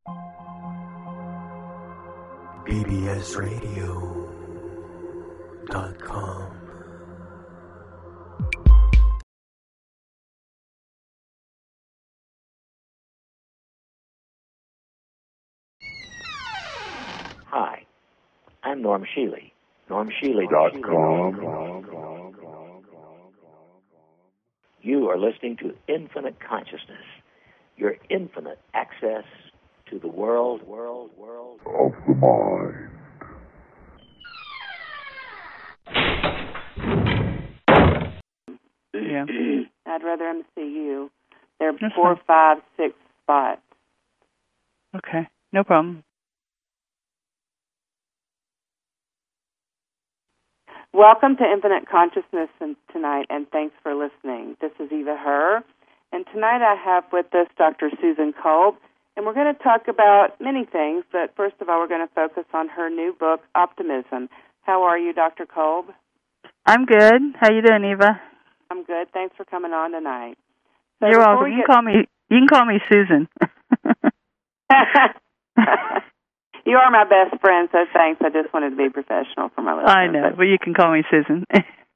bbsradio.com. Hi, I'm Norm Shealy. NormShealy.com. You are listening to Infinite Consciousness, your infinite access to the world of the mind. Yeah. I'd rather MCU. They're That's 4, fine. 5, 6 spots. Okay, no problem. Welcome to Infinite Consciousness tonight, and thanks for listening. This is Eva Herr, and tonight I have with us Dr. Susan Kolb, and we're going to talk about many things, but first of all, we're going to focus on her new book, Optimism. How are you, Dr. Kolb? I'm good. How you doing, Eva? I'm good. Thanks for coming on tonight. So You're welcome. You can call me Susan. You are my best friend, so thanks. I just wanted to be professional for my listeners. I know, but you can call me Susan.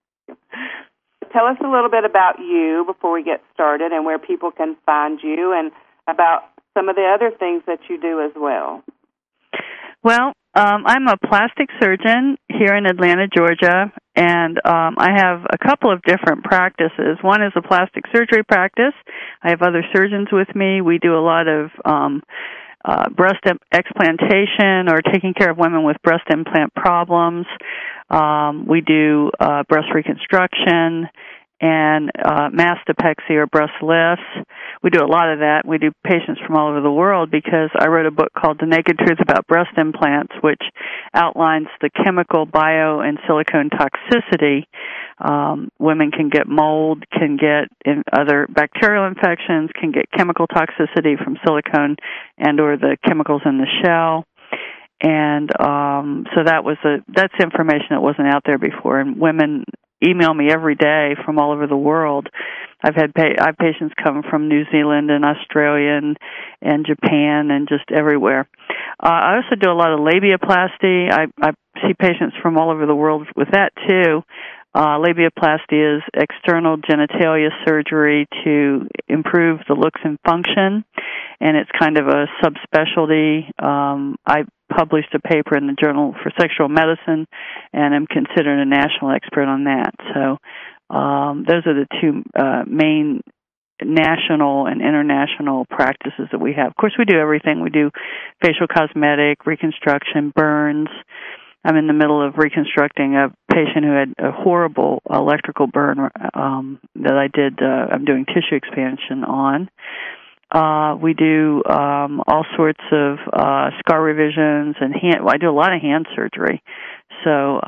Tell us a little bit about you before we get started and where people can find you and about some of the other things that you do as well. Well, I'm a plastic surgeon here in Atlanta, Georgia, and I have a couple of different practices. One is a plastic surgery practice. I have other surgeons with me. We do a lot of breast explantation or taking care of women with breast implant problems. We do breast reconstruction and mastopexy or breast lifts. We do a lot of that. We do patients from all over the world because I wrote a book called The Naked Truth About Breast Implants, which outlines the chemical, bio, and silicone toxicity. Women can get mold, can get other bacterial infections, can get chemical toxicity from silicone and or the chemicals in the shell. And so that's information that wasn't out there before, and women email me every day from all over the world. I've patients come from New Zealand and Australia and Japan and just everywhere. I also do a lot of labiaplasty. I see patients from all over the world with that too. Labiaplasty is external genitalia surgery to improve the looks and function, and it's kind of a subspecialty. I published a paper in the Journal for Sexual Medicine, and I'm considered a national expert on that. So those are the two main national and international practices that we have. Of course, we do everything. We do facial cosmetic, reconstruction, burns. I'm in the middle of reconstructing a patient who had a horrible electrical burn that I did. I'm doing tissue expansion on. We do all sorts of scar revisions and I do a lot of hand surgery. So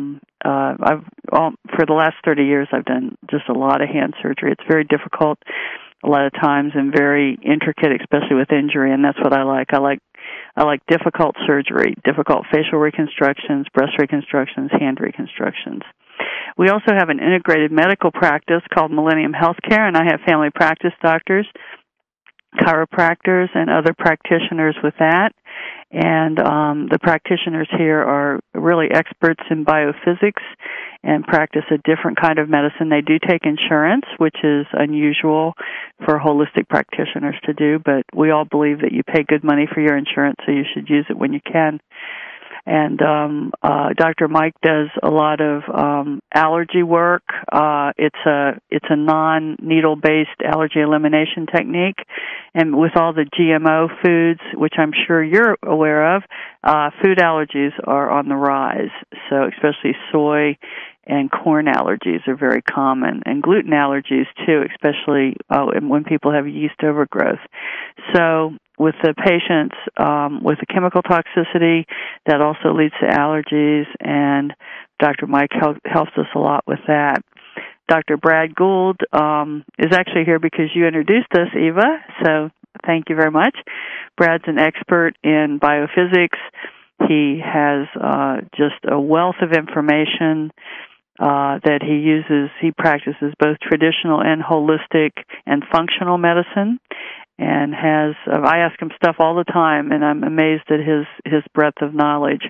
for the last 30 years, I've done just a lot of hand surgery. It's very difficult a lot of times and very intricate, especially with injury, and that's what I like. I like difficult surgery, difficult facial reconstructions, breast reconstructions, hand reconstructions. We also have an integrated medical practice called Millennium Healthcare, and I have family practice doctors, chiropractors, and other practitioners with that. And the practitioners here are really experts in biophysics and practice a different kind of medicine. They do take insurance, which is unusual for holistic practitioners to do, but we all believe that you pay good money for your insurance, so you should use it when you can. And Dr. Mike does a lot of allergy work. It's a non-needle-based allergy elimination technique, and with all the GMO foods, which I'm sure you're aware of, food allergies are on the rise. So especially soy and corn allergies are very common, and gluten allergies too, especially when people have yeast overgrowth. So with the patients with the chemical toxicity, that also leads to allergies, and Dr. Mike helps us a lot with that. Dr. Brad Gould is actually here because you introduced us, Eva, so thank you very much. Brad's an expert in biophysics. He has just a wealth of information that he uses. He practices both traditional and holistic and functional medicine, and has. I ask him stuff all the time, and I'm amazed at his breadth of knowledge.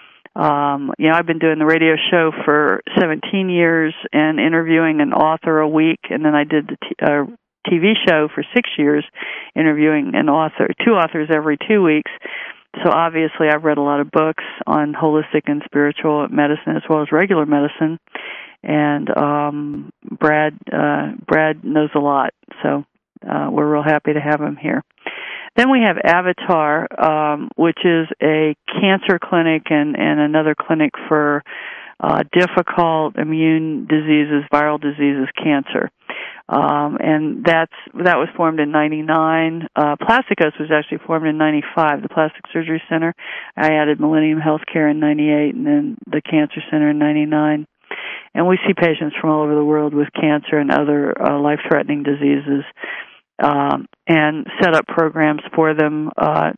I've been doing the radio show for 17 years and interviewing an author a week, and then I did the TV show for 6 years, interviewing two authors every 2 weeks. So obviously I've read a lot of books on holistic and spiritual medicine as well as regular medicine, and Brad knows a lot, so we're real happy to have him here. Then we have Avatar, which is a cancer clinic and another clinic for difficult immune diseases, viral diseases, cancer. And that was formed in 99. Plasticos was actually formed in 95, the Plastic Surgery Center. I added Millennium Healthcare in 98 and then the Cancer Center in 99. And we see patients from all over the world with cancer and other life-threatening diseases, and set up programs for them,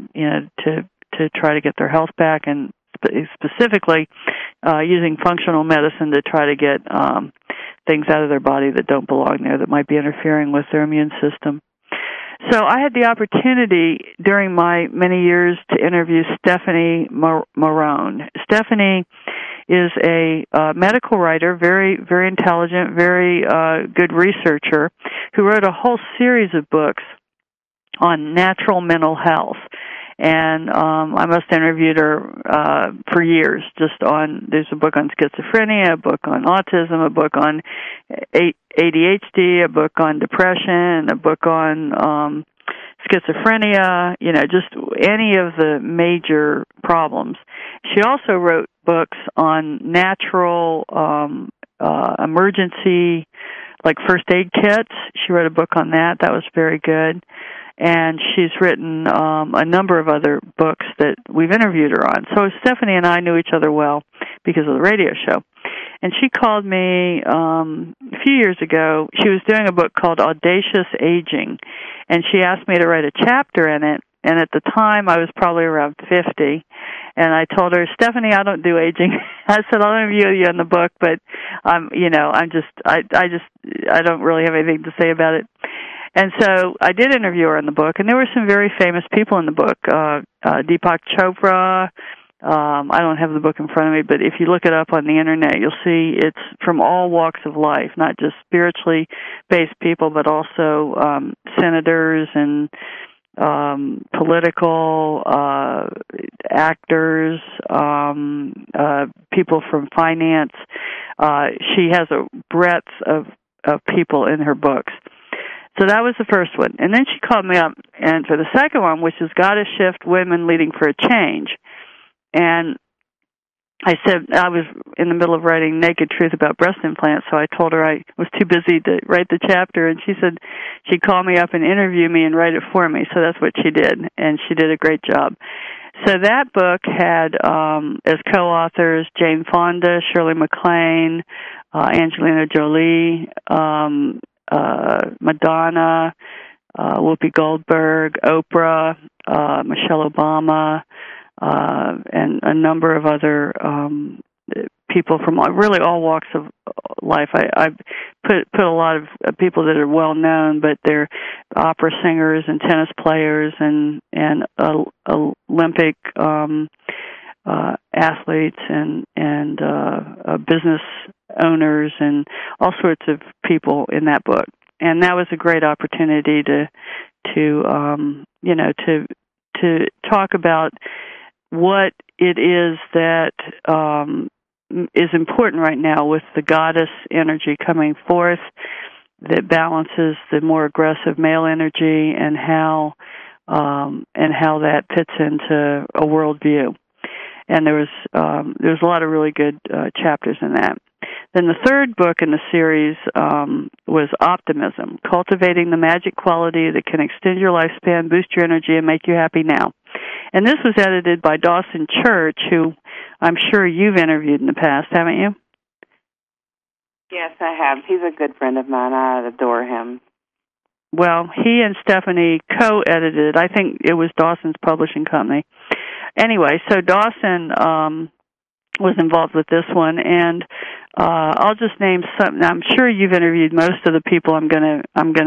to try to get their health back, and specifically using functional medicine to try to get things out of their body that don't belong there, that might be interfering with their immune system. So I had the opportunity during my many years to interview Stephanie Marone. Stephanie is a medical writer, very, very intelligent, very good researcher, who wrote a whole series of books on natural mental health. And I must have interviewed her for years. There's a book on schizophrenia, a book on autism, a book on ADHD, a book on depression, a book on schizophrenia, just any of the major problems. She also wrote books on natural emergency, like first aid kits. She wrote a book on that. That was very good. And she's written a number of other books that we've interviewed her on. So Stephanie and I knew each other well because of the radio show. And she called me a few years ago. She was doing a book called Audacious Aging, and she asked me to write a chapter in it. And at the time, I was probably around 50, and I told her, Stephanie, I don't do aging. I said, I'll interview you in the book, but I don't really have anything to say about it. And so I did interview her in the book, and there were some very famous people in the book. Deepak Chopra. I don't have the book in front of me, but if you look it up on the internet, you'll see it's from all walks of life, not just spiritually based people, but also senators and political actors, people from finance. She has a breadth of people in her books. So that was the first one. And then she called me up and for the second one, which is Goddess Shift, Women Leading for a Change. And I said I was in the middle of writing Naked Truth about breast implants, so I told her I was too busy to write the chapter, and she said she'd call me up and interview me and write it for me. So that's what she did, and she did a great job. So that book had as co-authors Jane Fonda, Shirley MacLaine, Angelina Jolie, Madonna, Whoopi Goldberg, Oprah, Michelle Obama, and a number of other people from really all walks of life. I've put a lot of people that are well known, but they're opera singers and tennis players and Olympic athletes and business owners and all sorts of people in that book. And that was a great opportunity to talk about what it is that is important right now with the goddess energy coming forth that balances the more aggressive male energy, and how that fits into a worldview. And there was a lot of really good chapters in that. Then the third book in the series was Optimism, Cultivating the Magic Quality That Can Extend Your Lifespan, Boost Your Energy, and Make You Happy Now. And this was edited by Dawson Church, who I'm sure you've interviewed in the past, haven't you? Yes, I have. He's a good friend of mine. I adore him. Well, he and Stephanie co-edited. I think it was Dawson's publishing company. Anyway, so Dawson was involved with this one, and I'll just name some. I'm sure you've interviewed most of the people I'm gonna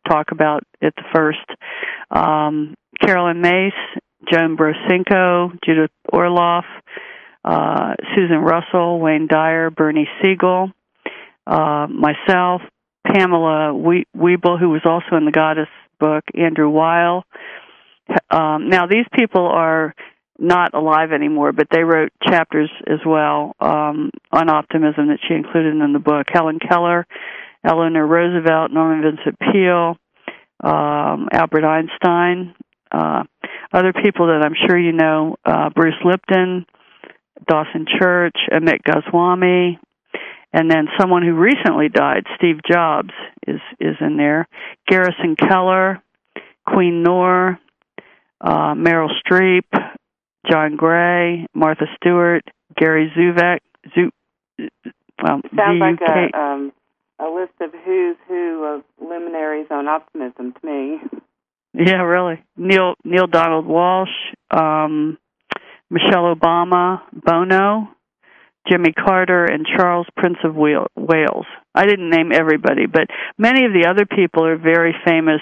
talk about at the first. Carolyn Mace, Joan Brosinko, Judith Orloff, Susan Russell, Wayne Dyer, Bernie Siegel, myself, Pamela Wiebel, who was also in the Goddess book, Andrew Weil. Now, these people are not alive anymore, but they wrote chapters as well on optimism that she included in the book. Helen Keller, Eleanor Roosevelt, Norman Vincent Peale, Albert Einstein, other people that I'm sure you know, Bruce Lipton, Dawson Church, Amit Goswami, and then someone who recently died, Steve Jobs, is in there. Garrison Keller, Queen Noor, Meryl Streep, John Gray, Martha Stewart, Gary Zuvek. Sounds like a list of who's who of luminaries on optimism to me. Yeah, really. Neil Donald Walsh, Michelle Obama, Bono, Jimmy Carter, and Charles, Prince of Wales. I didn't name everybody, but many of the other people are very famous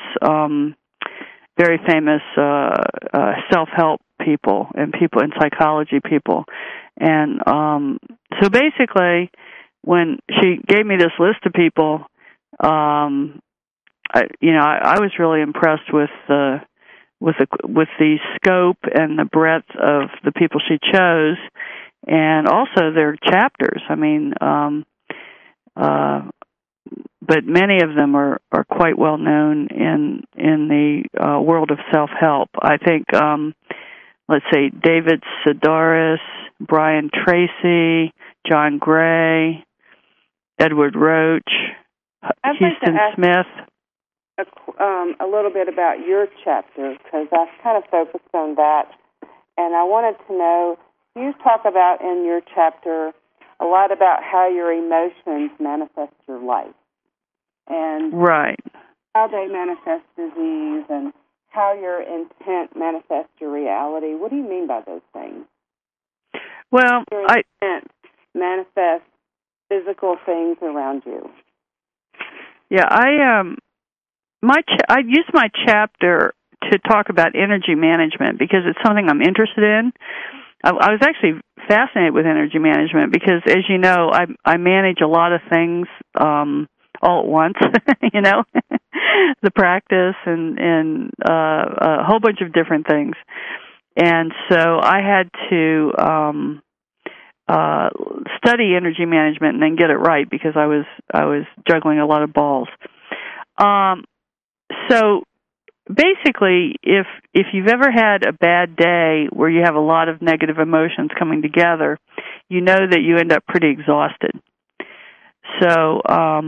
self-help people and people in psychology people. And so basically, when she gave me this list of people, I was really impressed with the scope and the breadth of the people she chose, and also their chapters. I mean, but many of them are quite well known in the world of self-help. I think, let's say, David Sedaris, Brian Tracy, John Gray, Edward Roach, Houston Smith. A little bit about your chapter, because I've kind of focused on that, and I wanted to know, you talk about in your chapter a lot about how your emotions manifest your life, and right, how they manifest disease, and how your intent manifests your reality. What do you mean by those things? Well, your intent manifests physical things around you. Yeah, I use my chapter to talk about energy management because it's something I'm interested in. I was actually fascinated with energy management because, as you know, I manage a lot of things all at once, the practice and a whole bunch of different things. And so I had to study energy management and then get it right because I was juggling a lot of balls. So basically, if you've ever had a bad day where you have a lot of negative emotions coming together, you know that you end up pretty exhausted. So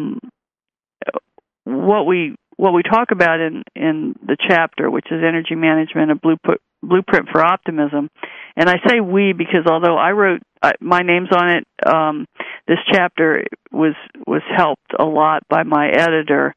what we talk about in the chapter, which is energy management, a blueprint for optimism, and I say we because although I wrote my name's on it, this chapter was helped a lot by my editor,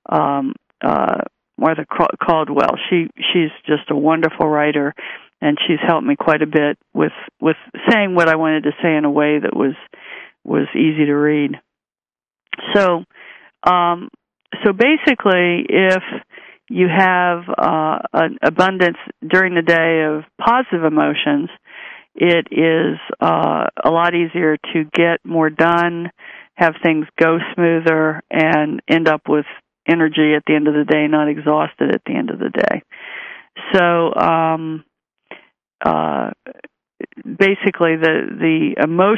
Martha Caldwell. She's just a wonderful writer, and she's helped me quite a bit with saying what I wanted to say in a way that was easy to read. So basically, if you have an abundance during the day of positive emotions, it is a lot easier to get more done, have things go smoother, and end up with energy at the end of the day, not exhausted at the end of the day. So basically, the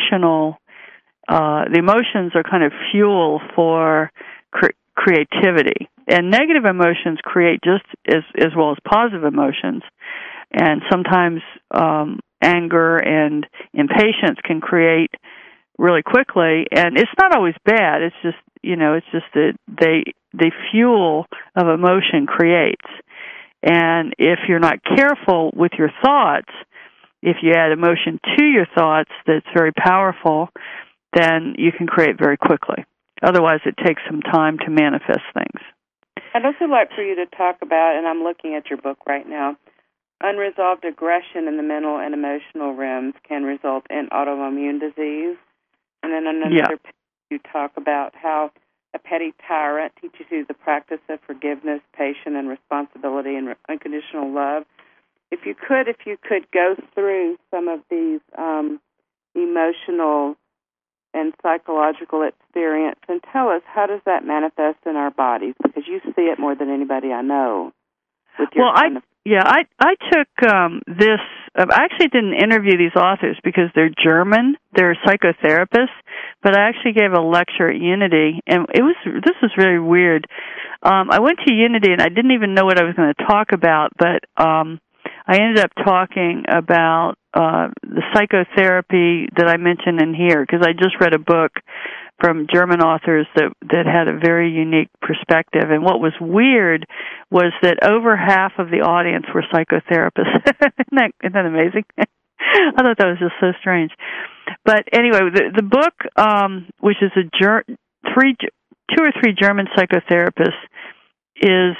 emotions are kind of fuel for creativity, and negative emotions create just as well as positive emotions, and sometimes anger and impatience can create really quickly, and it's not always bad. It's just that the fuel of emotion creates. And if you're not careful with your thoughts, if you add emotion to your thoughts that's very powerful, then you can create very quickly. Otherwise, it takes some time to manifest things. I'd also like for you to talk about, and I'm looking at your book right now, unresolved aggression in the mental and emotional realms can result in autoimmune disease. And then another page you talk about how a petty tyrant, teaches you the practice of forgiveness, patience, and responsibility, and unconditional love. If you could go through some of these emotional and psychological experience and tell us, how does that manifest in our bodies? Because you see it more than anybody I know. With your I took this. I actually didn't interview these authors because they're German. They're psychotherapists, but I actually gave a lecture at Unity, and this was very weird. I went to Unity, and I didn't even know what I was going to talk about, but I ended up talking about the psychotherapy that I mentioned in here, because I just read a book from German authors that had a very unique perspective. And what was weird was that over half of the audience were psychotherapists. Isn't that amazing? I thought that was just so strange. But anyway, the book, which is two or three German psychotherapists, is,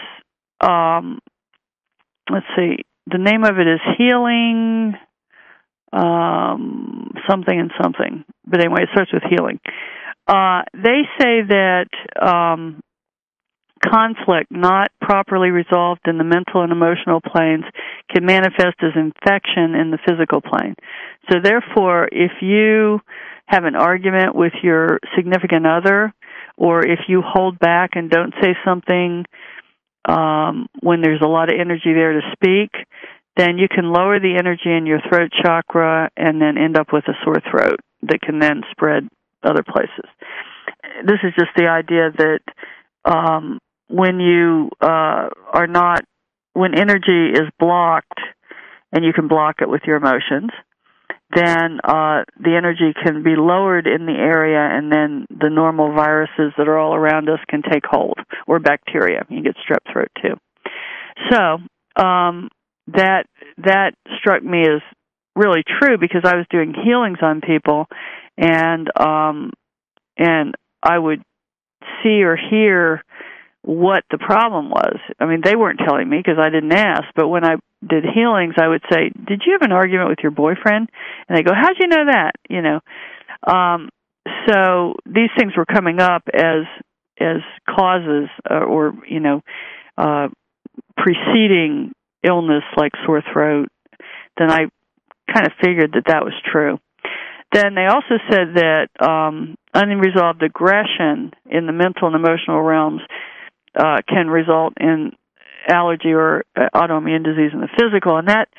let's see, the name of it is Healing something and something. But anyway, it starts with healing. They say that conflict not properly resolved in the mental and emotional planes can manifest as infection in the physical plane. So therefore, if you have an argument with your significant other, or if you hold back and don't say something when there's a lot of energy there to speak, then you can lower the energy in your throat chakra and then end up with a sore throat that can then spread other places. This is just the idea that when you when energy is blocked, and you can block it with your emotions, then the energy can be lowered in the area, and then the normal viruses that are all around us can take hold, or bacteria. You get strep throat too. So that struck me as really true, because I was doing healings on people, and I would see or hear what the problem was. I mean, they weren't telling me because I didn't ask, but when I did healings, I would say, "Did you have an argument with your boyfriend?" And they go, "How'd you know that?" You know. So these things were coming up as causes or preceding illness like sore throat. Then I kind of figured that was true. Then they also said that unresolved aggression in the mental and emotional realms can result in allergy or autoimmune disease in the physical, and that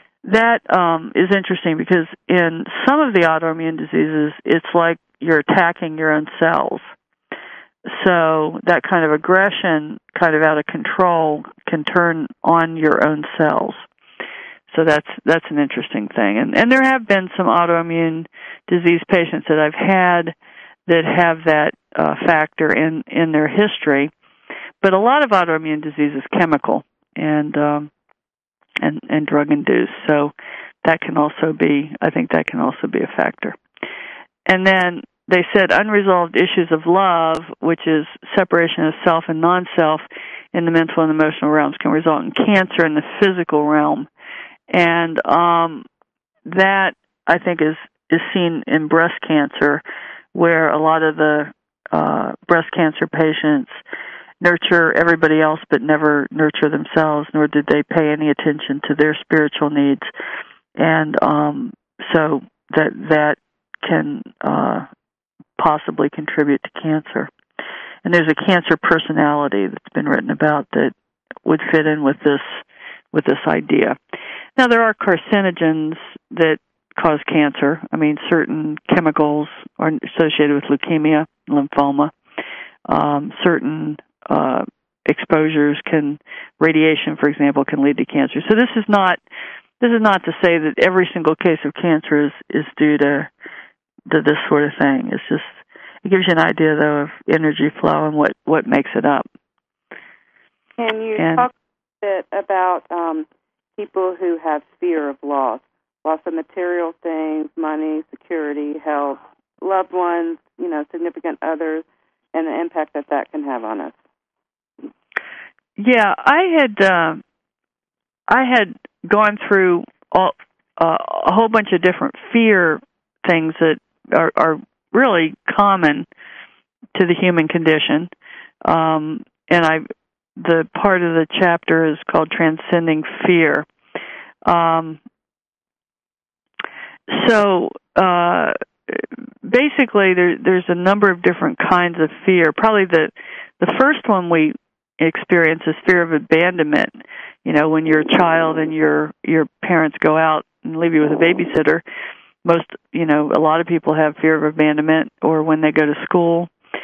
is interesting, because in some of the autoimmune diseases, it's like you're attacking your own cells. So that kind of aggression, kind of out of control, can turn on your own cells. So that's an interesting thing. And there have been some autoimmune disease patients that I've had that have that factor in their history. But a lot of autoimmune disease is chemical and drug induced. So that can also be, I think that can also be a factor. And then they said unresolved issues of love, which is separation of self and non-self in the mental and emotional realms, can result in cancer in the physical realm. And that, I think, is seen in breast cancer, where a lot of the breast cancer patients nurture everybody else but never nurture themselves, nor did they pay any attention to their spiritual needs. And so that can possibly contribute to cancer. And there's a cancer personality that's been written about that would fit in with this idea. Now, there are carcinogens that cause cancer. I mean, certain chemicals are associated with leukemia, lymphoma. Certain exposures radiation, for example, can lead to cancer. So this is not to say that every single case of cancer is due to this sort of thing. It's just, it gives you an idea, though, of energy flow and what makes it up. Can you talk a bit about people who have fear of loss of material things, money, security, health, loved ones, significant others, and the impact that can have on us? Yeah, I had gone through a whole bunch of different fear things that are really common to the human condition, and the part of the chapter is called Transcending Fear. So basically, there's a number of different kinds of fear. Probably the first one we experience is fear of abandonment. You know, when you're a child and your parents go out and leave you with a babysitter, a lot of people have fear of abandonment, or when they go to school,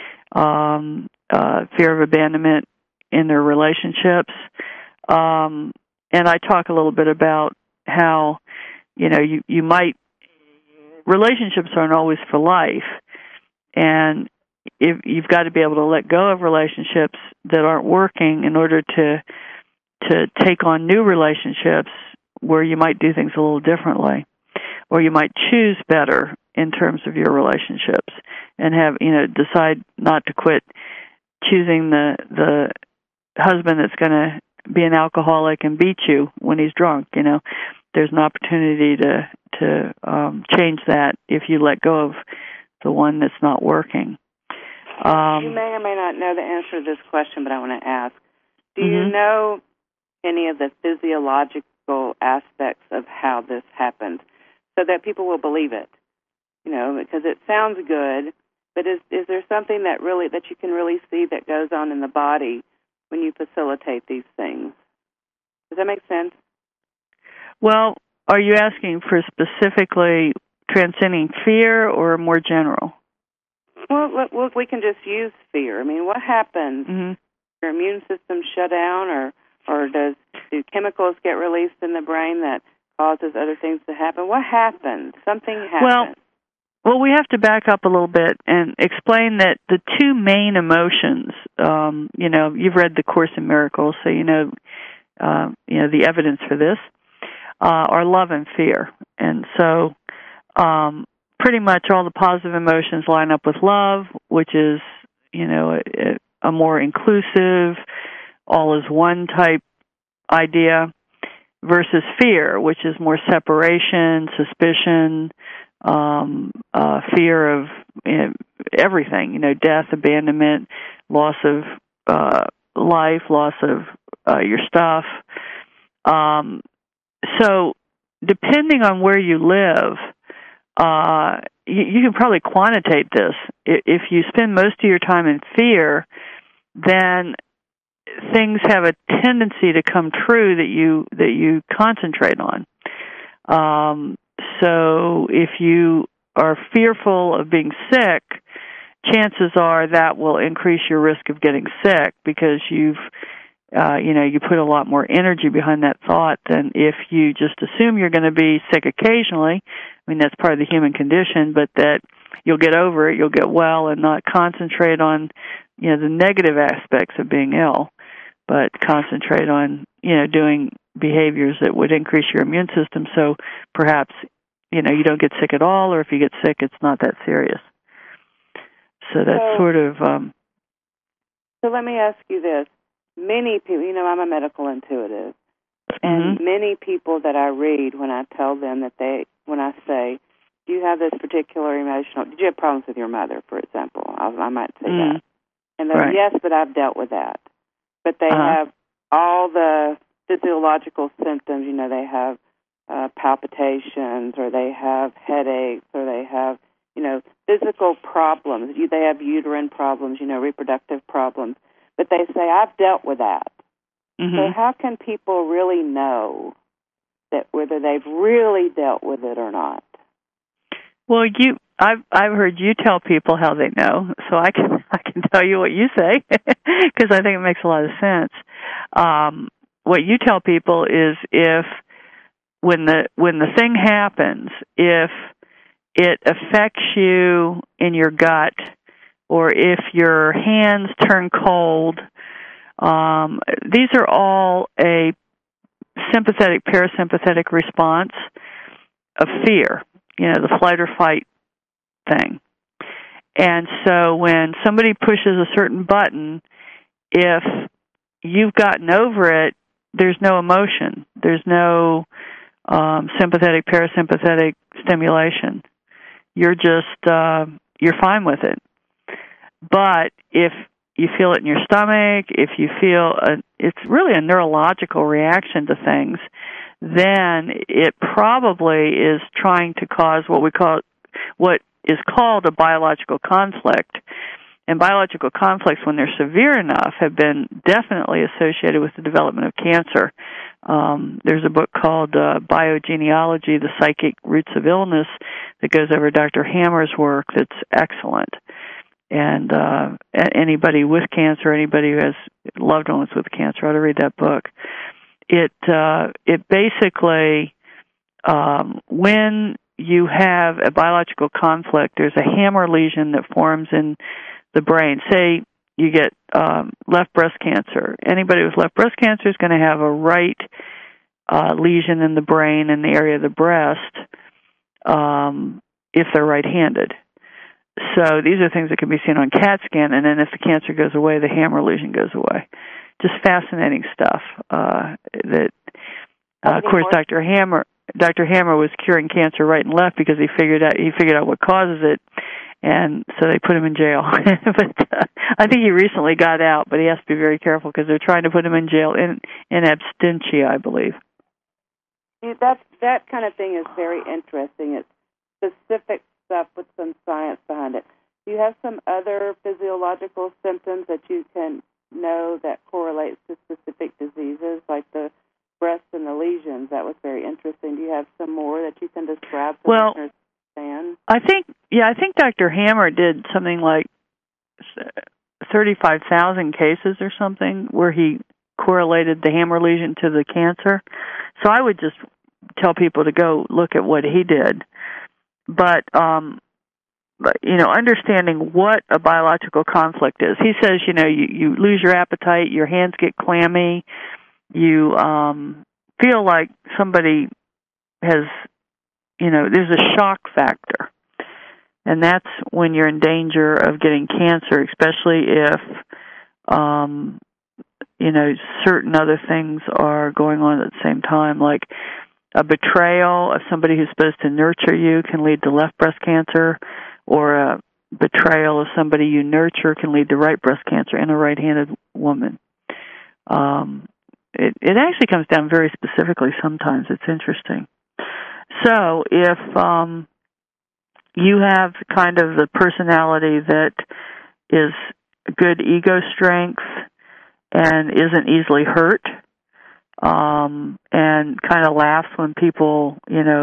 fear of abandonment in their relationships. And I talk a little bit about how, you might, relationships aren't always for life, and if you've got to be able to let go of relationships that aren't working in order to take on new relationships where you might do things a little differently, or you might choose better in terms of your relationships and have, decide not to quit choosing the husband that's going to be an alcoholic and beat you when he's drunk. There's an opportunity to change that if you let go of the one that's not working. You may or may not know the answer to this question, but I want to ask. Do you know any of the physiological aspects of how this happens so that people will believe it? Because it sounds good, but is there something that you can really see that goes on in the body when you facilitate these things? Does that make sense? Well, are you asking for specifically transcending fear or more general? Well, we can just use fear. I mean, what happens? Your immune system shut down, or do chemicals get released in the brain that causes other things to happen? What happens? Something happens. Well, we have to back up a little bit and explain that the two main emotions, you've read the Course in Miracles, so the evidence for this, are love and fear. And so pretty much all the positive emotions line up with love, which is, a more inclusive, all is one type idea, versus fear, which is more separation, suspicion, fear of everything, death, abandonment, loss of life, loss of your stuff. So depending on where you live, you can probably quantitate this. If you spend most of your time in fear, then things have a tendency to come true that you concentrate on. So if you are fearful of being sick, chances are that will increase your risk of getting sick because you put a lot more energy behind that thought than if you just assume you're going to be sick occasionally. I mean, that's part of the human condition, but that you'll get over it, you'll get well, and not concentrate on, the negative aspects of being ill, but concentrate on, doing behaviors that would increase your immune system. So perhaps, you don't get sick at all, or if you get sick, it's not that serious. So that's sort of... So let me ask you this. Many people, I'm a medical intuitive, and many people that I read, when I tell them when I say, do you have this particular did you have problems with your mother, for example? I might say that. And they're, yes, but I've dealt with that. But they have all the physiological symptoms, they have palpitations, or they have headaches, or they have, physical problems. They have uterine problems, reproductive problems. But they say, I've dealt with that. So how can people really know that whether they've really dealt with it or not? Well, I've heard you tell people how they know, so I can tell you what you say because I think it makes a lot of sense. What you tell people is when the thing happens, if it affects you in your gut, or if your hands turn cold, these are all a sympathetic, parasympathetic response of fear, the flight or fight thing. And so when somebody pushes a certain button, if you've gotten over it, there's no emotion. There's no sympathetic, parasympathetic stimulation. You're just, you're fine with it. But if you feel it in your stomach, if you feel it's really a neurological reaction to things, then it probably is trying to cause what is called a biological conflict. And biological conflicts, when they're severe enough, have been definitely associated with the development of cancer. There's a book called Biogenealogy, The Psychic Roots of Illness, that goes over Dr. Hammer's work that's excellent. And anybody with cancer, anybody who has loved ones with cancer ought to read that book. It basically, when you have a biological conflict, there's a hammer lesion that forms in the brain. Say you get left breast cancer. Anybody with left breast cancer is going to have a right lesion in the brain in the area of the breast if they're right-handed. So these are things that can be seen on CAT scan, and then if the cancer goes away, the hammer lesion goes away. Just fascinating stuff. Of course, Dr. Hammer was curing cancer right and left because he figured out what causes it, and so they put him in jail. But I think he recently got out, but he has to be very careful because they're trying to put him in jail in absentia, I believe. That kind of thing is very interesting. It's specific stuff with some science behind it. Do you have some other physiological symptoms that you can know that correlates to specific diseases, like the breast and the lesions? That was very interesting. Do you have some more that you can describe so listeners understand? I think Dr. Hammer did something like 35,000 cases or something where he correlated the hammer lesion to the cancer. So I would just tell people to go look at what he did. But understanding what a biological conflict is. He says, you lose your appetite, your hands get clammy, you feel like somebody has, there's a shock factor. And that's when you're in danger of getting cancer, especially if, certain other things are going on at the same time, like a betrayal of somebody who's supposed to nurture you can lead to left breast cancer, or a betrayal of somebody you nurture can lead to right breast cancer in a right-handed woman. It actually comes down very specifically sometimes. It's interesting. So if you have kind of the personality that is good ego strength and isn't easily hurt, and kind of laughs when people,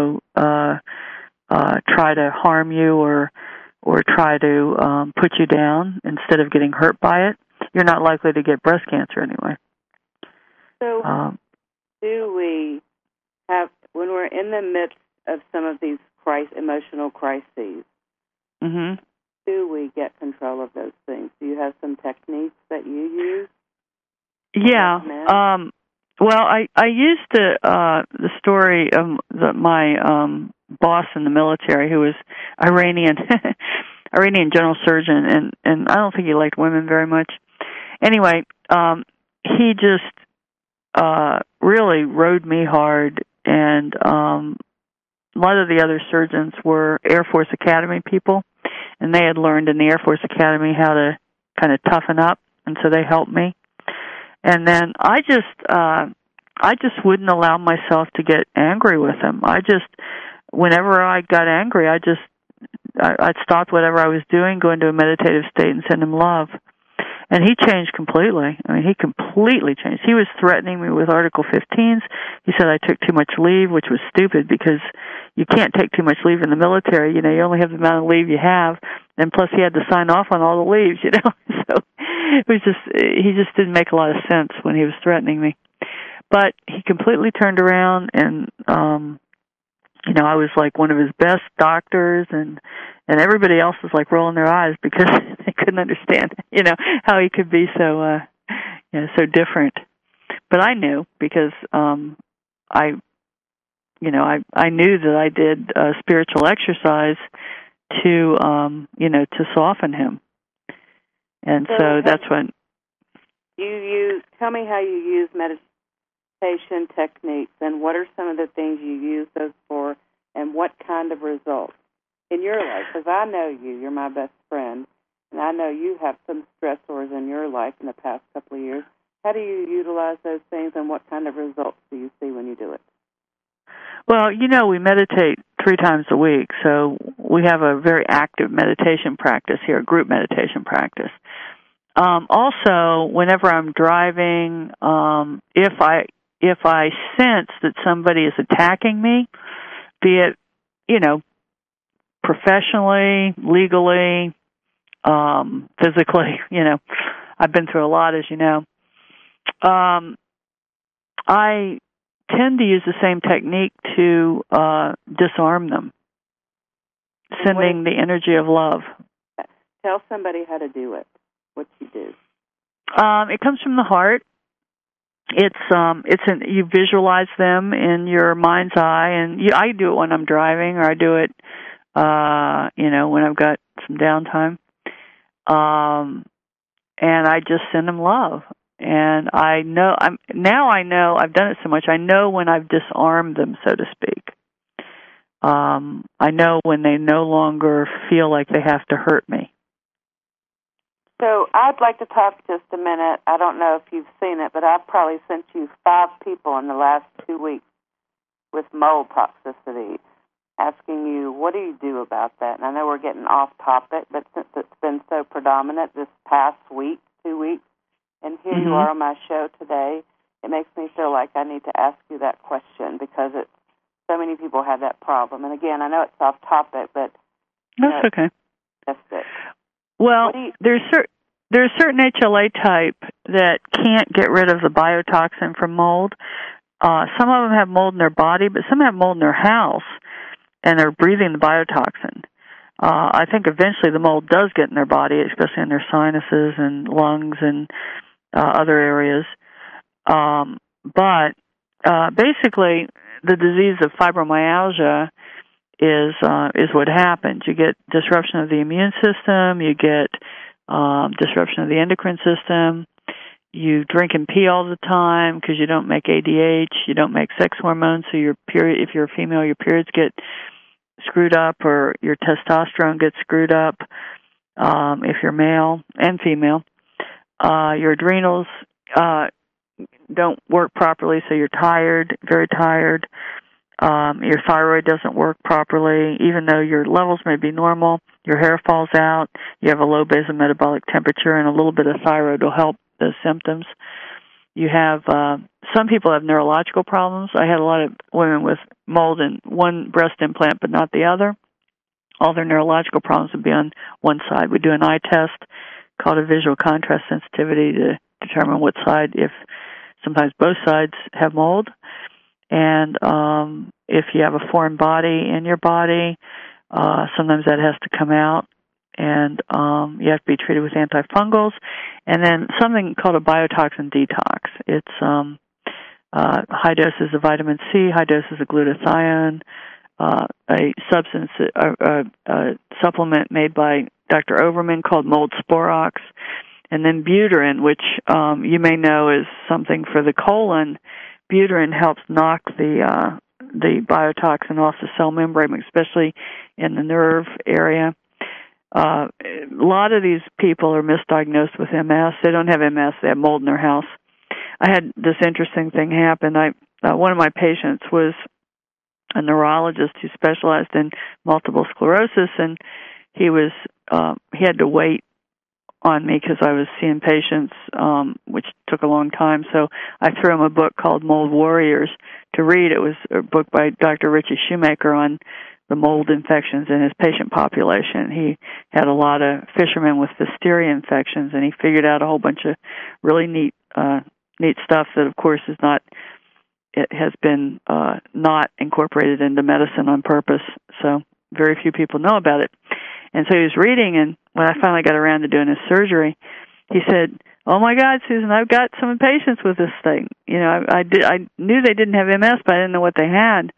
try to harm you or try to put you down instead of getting hurt by it, you're not likely to get breast cancer anyway. So do we have, when we're in the midst of some of these emotional crises, mm-hmm. do we get control of those things? Do you have some techniques that you use? Yeah. Well, I used the story of my boss in the military, who was Iranian general surgeon, and I don't think he liked women very much. Anyway, he just really rode me hard, and a lot of the other surgeons were Air Force Academy people, and they had learned in the Air Force Academy how to kind of toughen up, and so they helped me. And then I just wouldn't allow myself to get angry with him. Whenever I got angry, I'd stop whatever I was doing, go into a meditative state, and send him love. And he changed completely. I mean, he completely changed. He was threatening me with Article 15s. He said I took too much leave, which was stupid because you can't take too much leave in the military. You only have the amount of leave you have. And plus he had to sign off on all the leaves, So it was he just didn't make a lot of sense when he was threatening me. But he completely turned around, and I was like one of his best doctors, and everybody else was like rolling their eyes because they couldn't understand, how he could be so different. But I knew because I knew that I did spiritual exercise to soften him, and so that's when tell me how you use meditation techniques, and what are some of the things you use those for, and what kind of results in your life? Because I know you're my best friend, and I know you have some stressors in your life in the past couple of years. How do you utilize those things, and what kind of results do you see when you do it? Well, we meditate 3 times a week, so we have a very active meditation practice here, group meditation practice. Also, whenever I'm driving, if I sense that somebody is attacking me, be it, professionally, legally, physically, I've been through a lot, as you know, I tend to use the same technique to disarm them, sending the energy of love. Tell somebody how to do it, what you do. It comes from the heart. You visualize them in your mind's eye, and I do it when I'm driving, or I do it, when I've got some downtime. And I just send them love. And I know I've done it so much. I know when I've disarmed them, so to speak. I know when they no longer feel like they have to hurt me. So I'd like to talk just a minute. I don't know if you've seen it, but I've probably sent you 5 people in the last 2 weeks with mold toxicity, asking you, what do you do about that? And I know we're getting off topic, but since it's been so predominant this past week, 2 weeks, and here you are on my show today, it makes me feel like I need to ask you that question, because so many people have that problem. And again, I know it's off topic, but that's okay. That's it. Well, there's a certain HLA type that can't get rid of the biotoxin from mold. Some of them have mold in their body, but some have mold in their house, and they're breathing the biotoxin. I think eventually the mold does get in their body, especially in their sinuses and lungs and other areas. But basically, the disease of fibromyalgia is what happens. You get disruption of the immune system. You get disruption of the endocrine system. You drink and pee all the time because you don't make ADH. You don't make sex hormones, so if you're a female, your periods get screwed up, or your testosterone gets screwed up. If you're male and female, your adrenals don't work properly, so you're tired, very tired. Your thyroid doesn't work properly, even though your levels may be normal. Your hair falls out. You have a low basal metabolic temperature, and a little bit of thyroid will help those symptoms. You have some people have neurological problems. I had a lot of women with mold in one breast implant, but not the other. All their neurological problems would be on one side. We do an eye test called a visual contrast sensitivity to determine what side, if sometimes both sides have mold. And if you have a foreign body in your body, sometimes that has to come out, and you have to be treated with antifungals. And then something called a biotoxin detox. It's high doses of vitamin C, high doses of glutathione, a substance, a supplement made by Dr. Overman called Mold Sporox, and then butyrine, which you may know is something for the colon. Butyrine helps knock the biotoxin off the cell membrane, especially in the nerve area. A lot of these people are misdiagnosed with MS. They don't have MS. They have mold in their house. I had this interesting thing happen. One of my patients was a neurologist who specialized in multiple sclerosis, and he had to wait on me because I was seeing patients, which took a long time. So I threw him a book called Mold Warriors to read. It was a book by Dr. Richie Shoemaker on the mold infections in his patient population. He had a lot of fishermen with Listeria infections, and he figured out a whole bunch of really neat stuff that, of course, it has been not incorporated into medicine on purpose. So very few people know about it. And so he was reading, and when I finally got around to doing his surgery, he said, "Oh my God, Susan, I've got some patients with this thing. I knew they didn't have MS, but I didn't know what they had."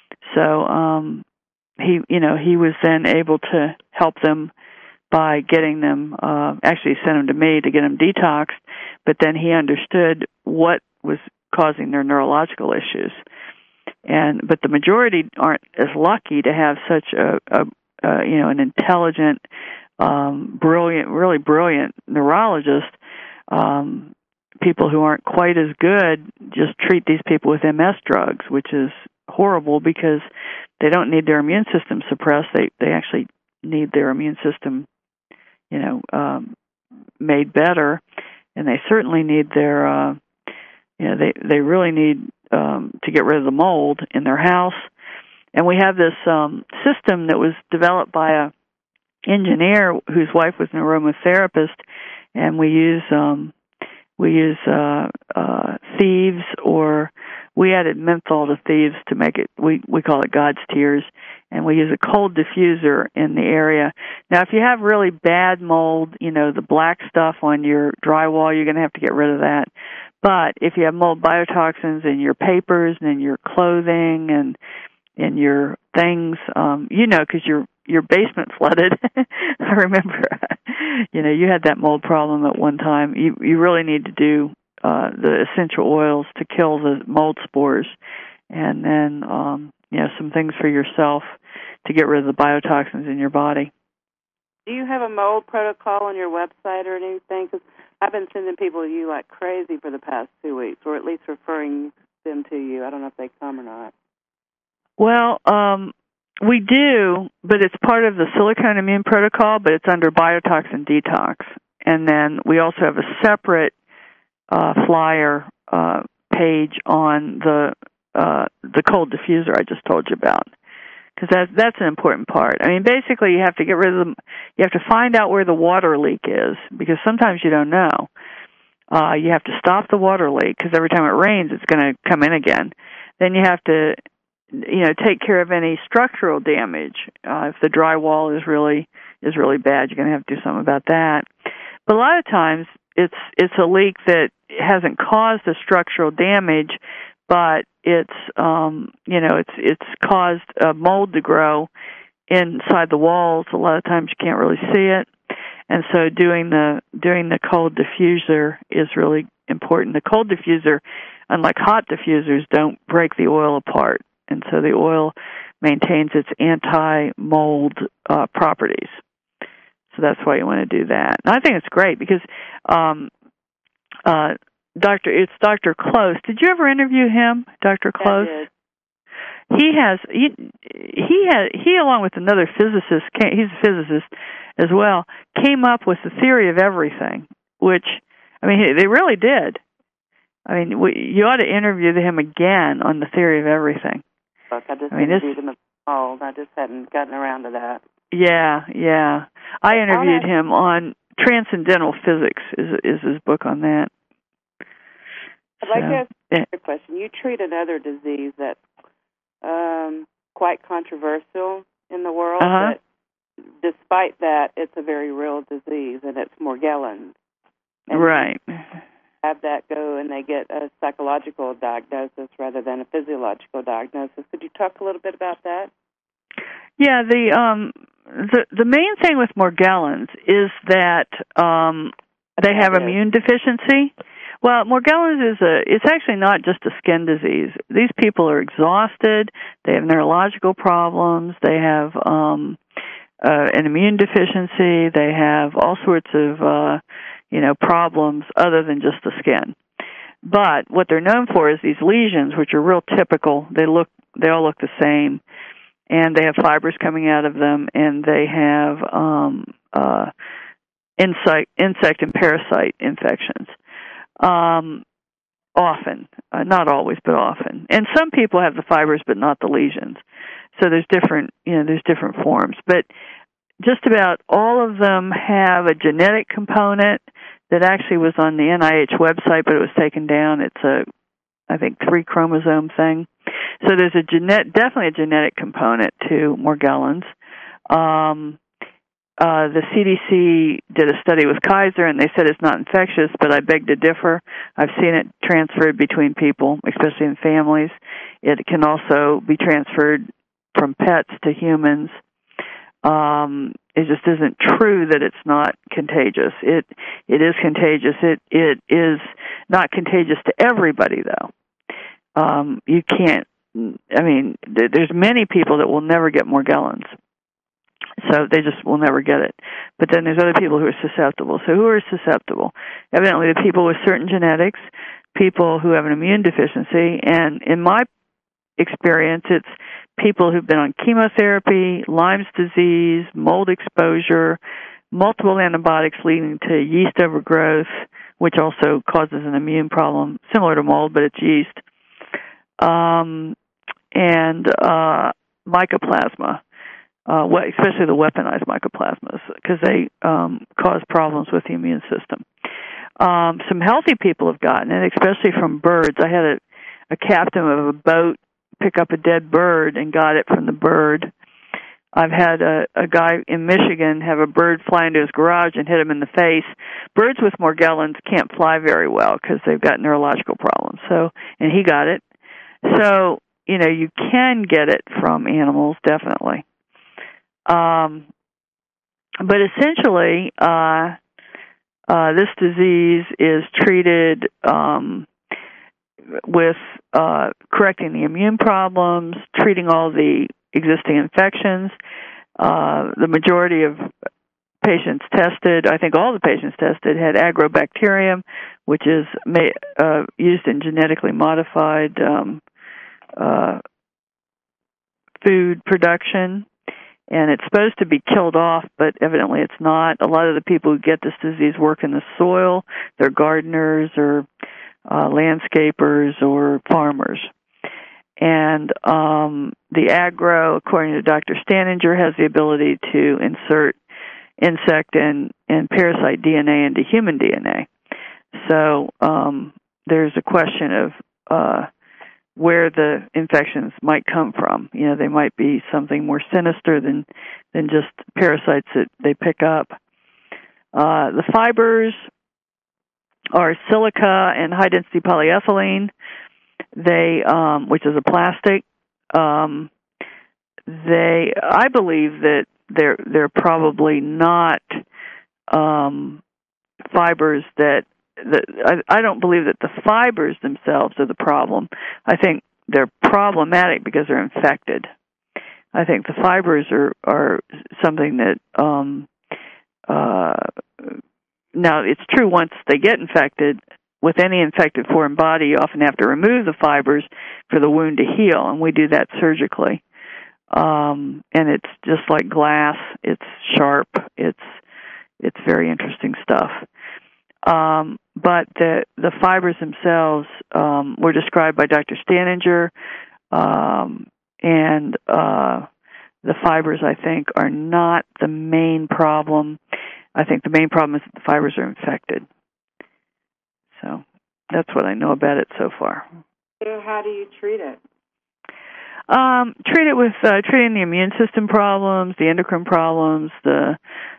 So he was then able to help them by getting them. Actually, sent them to me to get them detoxed, but then he understood what was causing their neurological issues. But the majority aren't as lucky to have such an intelligent, really brilliant neurologists, people who aren't quite as good just treat these people with MS drugs, which is horrible because they don't need their immune system suppressed. They actually need their immune system, made better, and they certainly need their, they really need to get rid of the mold in their house. And we have this system that was developed by a engineer whose wife was an aromatherapist, and we use thieves, or we added menthol to thieves to make it, we call it God's tears, and we use a cold diffuser in the area. Now, if you have really bad mold, the black stuff on your drywall, you're going to have to get rid of that. But if you have mold biotoxins in your papers and in your clothing and in your things, because your basement flooded. I remember, you had that mold problem at one time. You really need to do the essential oils to kill the mold spores, and then some things for yourself to get rid of the biotoxins in your body. Do you have a mold protocol on your website or anything? Because I've been sending people to you like crazy for the past 2 weeks, or at least referring them to you. I don't know if they come or not. Well, we do, but it's part of the silicone immune protocol, but it's under biotoxin detox. And then we also have a separate flyer page on the cold diffuser I just told you about, because that's an important part. I mean, basically, you have to get rid of them. You have to find out where the water leak is, because sometimes you don't know. You have to stop the water leak, because every time it rains, it's going to come in again. Then you have to take care of any structural damage. If the drywall is really bad, you're going to have to do something about that. But a lot of times it's a leak that hasn't caused the structural damage, but it's caused a mold to grow inside the walls. A lot of times you can't really see it, and so doing the cold diffuser is really important. The cold diffuser, unlike hot diffusers, don't break the oil apart. And so the oil maintains its anti-mold properties. So that's why you want to do that. And I think it's great because it's Dr. Close. Did you ever interview him, Dr. Close? I did. He along with another physicist, he's a physicist as well, came up with the theory of everything, which, they really did. You ought to interview him again on the theory of everything. I just interviewed him old. I just hadn't gotten around to that. Yeah. I interviewed him on Transcendental Physics is his book on that. I'd like to ask you a question. You treat another disease that's quite controversial in the world, but despite that, it's a very real disease, and it's Morgellons. And right. Have that go, and they get a psychological diagnosis rather than a physiological diagnosis. Could you talk a little bit about that? Yeah, the main thing with Morgellons is that they have immune deficiency. Well, Morgellons it's actually not just a skin disease. These people are exhausted. They have neurological problems. They have an immune deficiency. They have all sorts of problems other than just the skin. But what they're known for is these lesions, which are real typical. They all look the same, and they have fibers coming out of them, and they have insect and parasite infections. Often, not always, but often. And some people have the fibers, but not the lesions. So there's different forms. But just about all of them have a genetic component that actually was on the NIH website, but it was taken down. It's I think 3-chromosome thing. So there's definitely a genetic component to Morgellons. The CDC did a study with Kaiser, and they said it's not infectious, but I beg to differ. I've seen it transferred between people, especially in families. It can also be transferred from pets to humans. It just isn't true that it's not contagious. It is contagious. It is not contagious to everybody, though. You can't. There's many people that will never get Morgellons. So they just will never get it. But then there's other people who are susceptible. So who are susceptible? Evidently the people with certain genetics, people who have an immune deficiency, and in my experience, it's people who've been on chemotherapy, Lyme's disease, mold exposure, multiple antibiotics leading to yeast overgrowth, which also causes an immune problem, similar to mold, but it's yeast, and mycoplasma. Especially the weaponized mycoplasmas, because they cause problems with the immune system. Some healthy people have gotten it, especially from birds. I had a captain of a boat pick up a dead bird and got it from the bird. I've had a guy in Michigan have a bird fly into his garage and hit him in the face. Birds with Morgellons can't fly very well because they've got neurological problems. And he got it. So, you can get it from animals, definitely. But essentially, this disease is treated with correcting the immune problems, treating all the existing infections. The majority of patients tested, I think all the patients tested, had agrobacterium, which is used in genetically modified food production. And it's supposed to be killed off, but evidently it's not. A lot of the people who get this disease work in the soil. They're gardeners or landscapers or farmers. And the agro, according to Dr. Staninger, has the ability to insert insect and parasite DNA into human DNA. So there's a question of where the infections might come from. They might be something more sinister than just parasites that they pick up. The fibers are silica and high-density polyethylene. They, which is a plastic. I believe that they're probably not fibers that. I don't believe that the fibers themselves are the problem. I think they're problematic because they're infected. I think the fibers are something that, now it's true once they get infected, with any infected foreign body, you often have to remove the fibers for the wound to heal, and we do that surgically. And it's just like glass. It's sharp. It's very interesting stuff. But the fibers themselves were described by Dr. Staninger, and the fibers, I think, are not the main problem. I think the main problem is that the fibers are infected. So that's what I know about it so far. So how do you treat it? Treat it with treating the immune system problems, the endocrine problems, the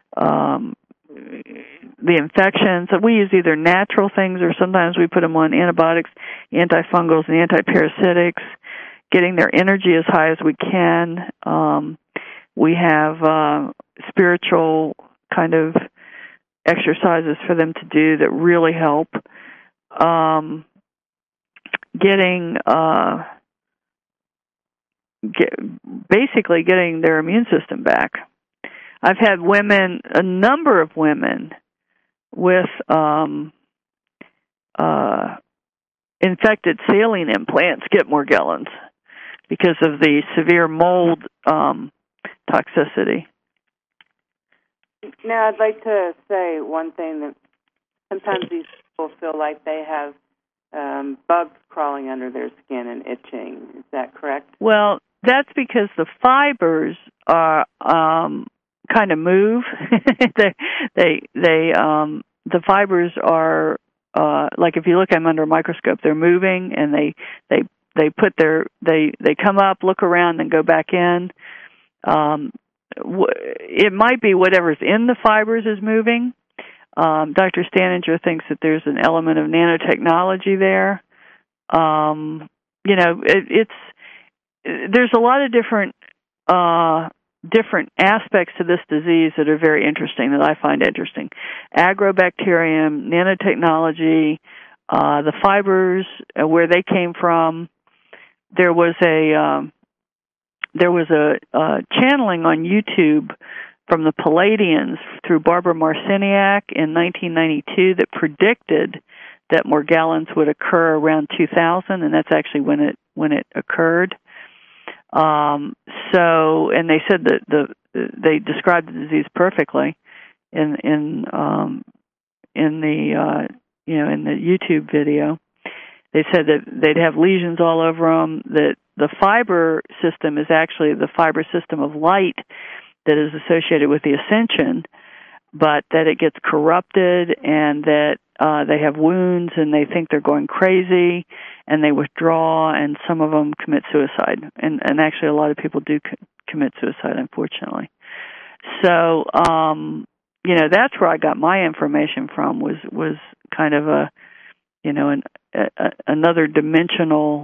infections. We use either natural things or sometimes we put them on antibiotics, antifungals, and antiparasitics, getting their energy as high as we can. We have spiritual kind of exercises for them to do that really help. Basically getting their immune system back. I've had a number of women with infected saline implants get Morgellons because of the severe mold toxicity. Now, I'd like to say one thing, that sometimes these people feel like they have bugs crawling under their skin and itching. Is that correct? Well, that's because the fibers are kind of move. The fibers are like if you look at them under a microscope, they're moving, and they come up, look around, and go back in. It might be whatever's in the fibers is moving. Dr. Staninger thinks that there's an element of nanotechnology there. There's a lot of different aspects to this disease that are very interesting, that I find interesting. Agrobacterium, nanotechnology, the fibers, where they came from. There was there was a channeling on YouTube from the Palladians through Barbara Marciniak in 1992 that predicted that Morgellons would occur around 2000, and that's actually when it occurred. And they said that they described the disease perfectly in the YouTube video. They said that they'd have lesions all over them, that the fiber system is actually the fiber system of light that is associated with the ascension, but that it gets corrupted and that they have wounds and they think they're going crazy and they withdraw, and some of them commit suicide. And actually a lot of people do commit suicide, unfortunately. So, that's where I got my information from, was kind of another dimensional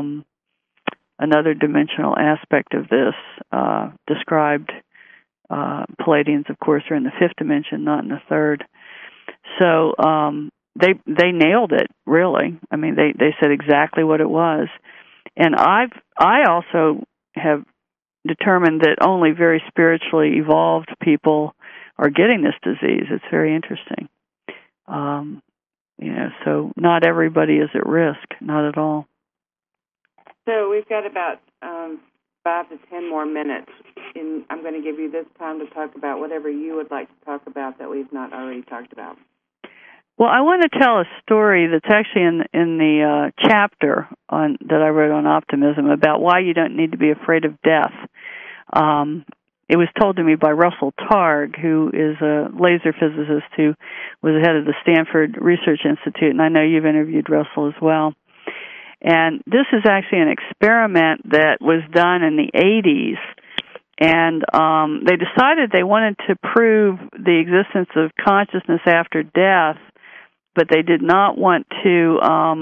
aspect of this, described. Palladians, of course, are in the fifth dimension, not in the third. So they nailed it, really. I mean, they said exactly what it was. And I also have determined that only very spiritually evolved people are getting this disease. It's very interesting. So not everybody is at risk, not at all. So we've got about 5 to 10 more minutes, and I'm going to give you this time to talk about whatever you would like to talk about that we've not already talked about. Well, I want to tell a story that's actually in the chapter that I wrote on optimism about why you don't need to be afraid of death. It was told to me by Russell Targ, who is a laser physicist who was head of the Stanford Research Institute, and I know you've interviewed Russell as well. And this is actually an experiment that was done in the 80s, and they decided they wanted to prove the existence of consciousness after death, but they did not want to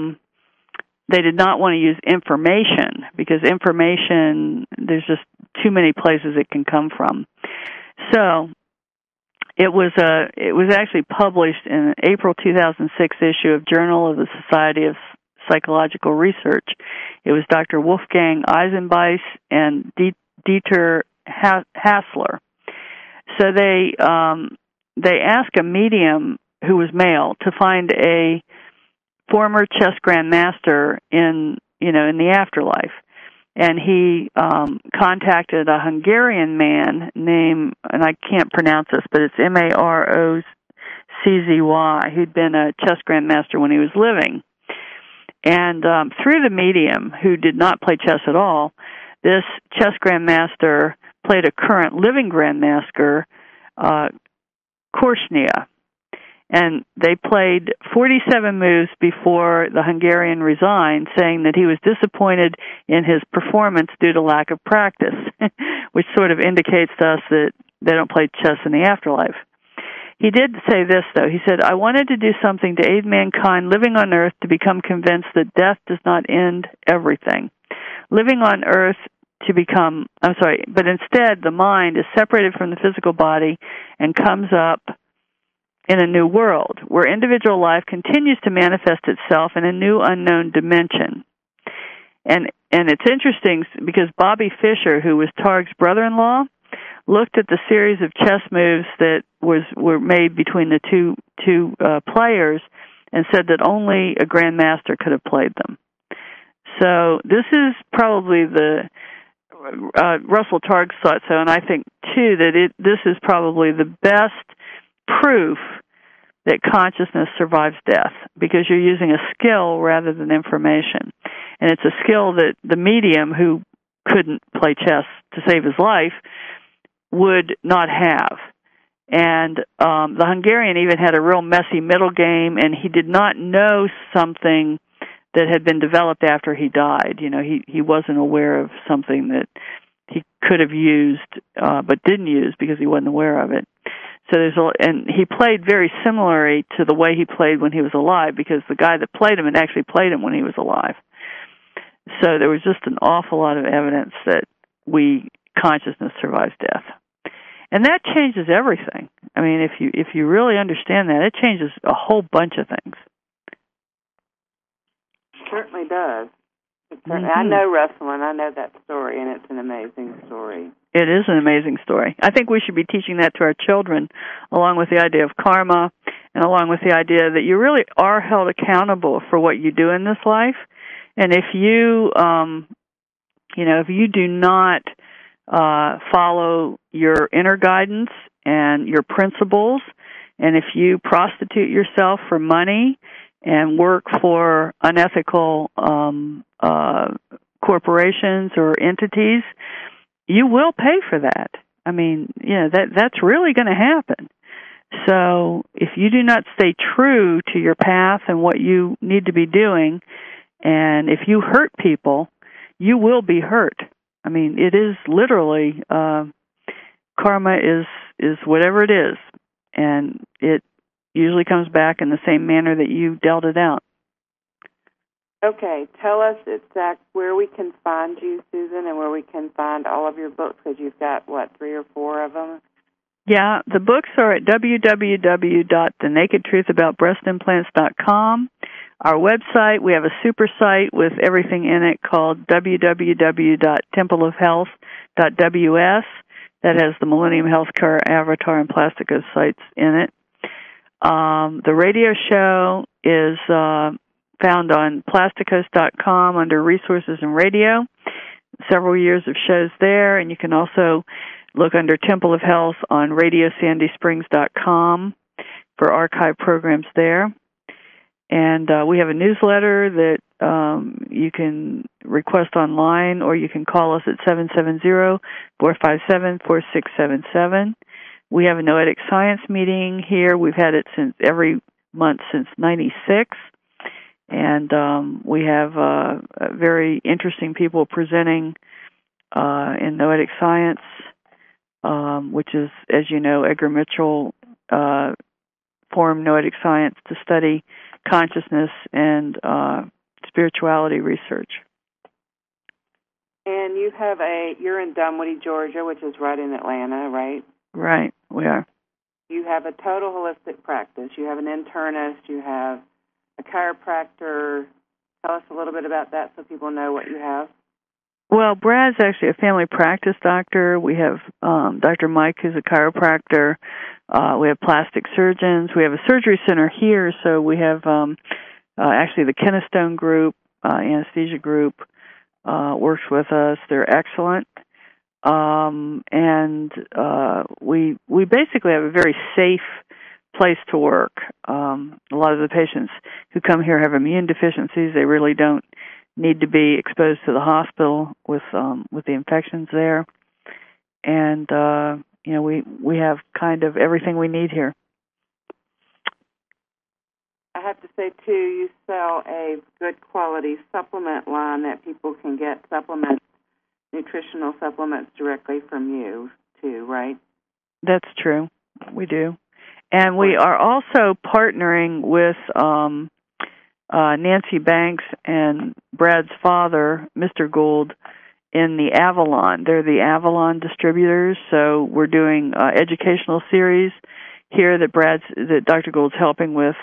use information, because information, there's just too many places it can come from. So it was actually published in an April 2006 issue of Journal of the Society of Psychological Research. It was Dr. Wolfgang Eisenbeis and Dieter Hassler. So they asked a medium who was male to find a former chess grandmaster in the afterlife, and he contacted a Hungarian man named, and I can't pronounce this, but it's Marozczy, who'd been a chess grandmaster when he was living. And through the medium, who did not play chess at all, this chess grandmaster played a current living grandmaster, Korcznia. And they played 47 moves before the Hungarian resigned, saying that he was disappointed in his performance due to lack of practice, which sort of indicates to us that they don't play chess in the afterlife. He did say this, though. He said, "I wanted to do something to aid mankind living on Earth to become convinced that death does not end everything. Living on Earth but instead the mind is separated from the physical body and comes up in a new world where individual life continues to manifest itself in a new unknown dimension." And it's interesting because Bobby Fischer, who was Targ's brother-in-law, looked at the series of chess moves that were made between the two players and said that only a grandmaster could have played them. So this is probably Russell Targ thought so, and I think too that this is probably the best proof that consciousness survives death, because you're using a skill rather than information. And it's a skill that the medium, who couldn't play chess to save his life, would not have. And the Hungarian even had a real messy middle game, and he did not know something that had been developed after he died. He wasn't aware of something that he could have used but didn't use because he wasn't aware of it. So and he played very similarly to the way he played when he was alive, because the guy that played him had actually played him when he was alive. So there was just an awful lot of evidence that consciousness survives death. And that changes everything. I mean, if you really understand that, it changes a whole bunch of things. Certainly does. I know wrestling. I know that story, and it's an amazing story. It is an amazing story. I think we should be teaching that to our children, along with the idea of karma, and along with the idea that you really are held accountable for what you do in this life. And if you, if you do not follow your inner guidance and your principles, and if you prostitute yourself for money and work for unethical corporations or entities, you will pay for that. I mean, that's really going to happen. So if you do not stay true to your path and what you need to be doing, and if you hurt people, you will be hurt. I mean, it is literally, karma is whatever it is, and it usually comes back in the same manner that you dealt it out. Okay, tell us where we can find you, Susan, and where we can find all of your books, because you've got, 3 or 4 of them? Yeah, the books are at www.thenakedtruthaboutbreastimplants.com. Our website, we have a super site with everything in it called www.templeofhealth.ws. That has the Millennium Healthcare Avatar and Plastica sites in it. The radio show is found on plasticos.com under Resources and Radio. Several years of shows there, and you can also look under Temple of Health on radiosandysprings.com for archive programs there. And we have a newsletter that you can request online, or you can call us at 770-457-4677. We have a Noetic Science meeting here. We've had it every month since '96. And we have very interesting people presenting in Noetic Science, which is, as you know, Edgar Mitchell formed Noetic Science to study consciousness and spirituality research. And you're in Dunwoody, Georgia, which is right in Atlanta, right? Right, we are. You have a total holistic practice. You have an internist. You have a chiropractor. Tell us a little bit about that so people know what you have. Well, Brad's actually a family practice doctor. We have Dr. Mike, who's a chiropractor. We have plastic surgeons. We have a surgery center here, so we have actually the Kennestone group, anesthesia group, works with us. They're excellent. And we basically have a very safe place to work. A lot of the patients who come here have immune deficiencies. They really don't need to be exposed to the hospital with the infections there. And we have kind of everything we need here. I have to say too, you sell a good quality supplement line that people can get nutritional supplements directly from you too, right? That's true. We do. And we are also partnering with Nancy Banks and Brad's father, Mr. Gould, in the Avalon. They're the Avalon distributors, so we're doing educational series here that Dr. Gould's helping with.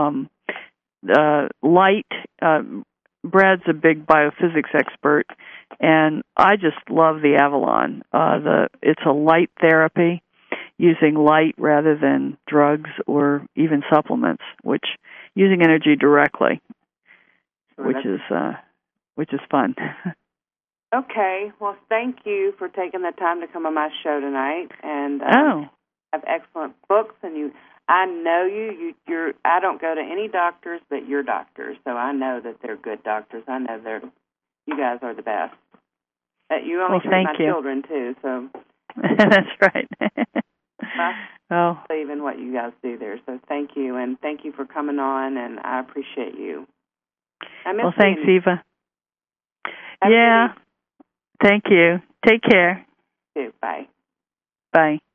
Light. Brad's a big biophysics expert, and I just love the Avalon. It's a light therapy, using light rather than drugs or even supplements, using energy directly, which is fun. Okay, well, thank you for taking the time to come on my show tonight. And have excellent books, and I know you're. I don't go to any doctors, but you're doctors, so I know that they're good doctors. I know you guys are the best. You only treat my children too, so that's right. I believe in what you guys do there, so thank you, and thank you for coming on, and I appreciate you. Thanks, Eva. Yeah, thank you. Take care. Bye. Bye.